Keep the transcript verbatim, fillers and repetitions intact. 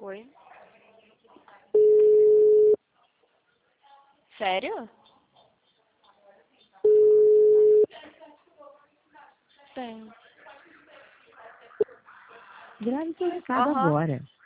Oi. Sério? Tem. Grave seu recado Aham. agora.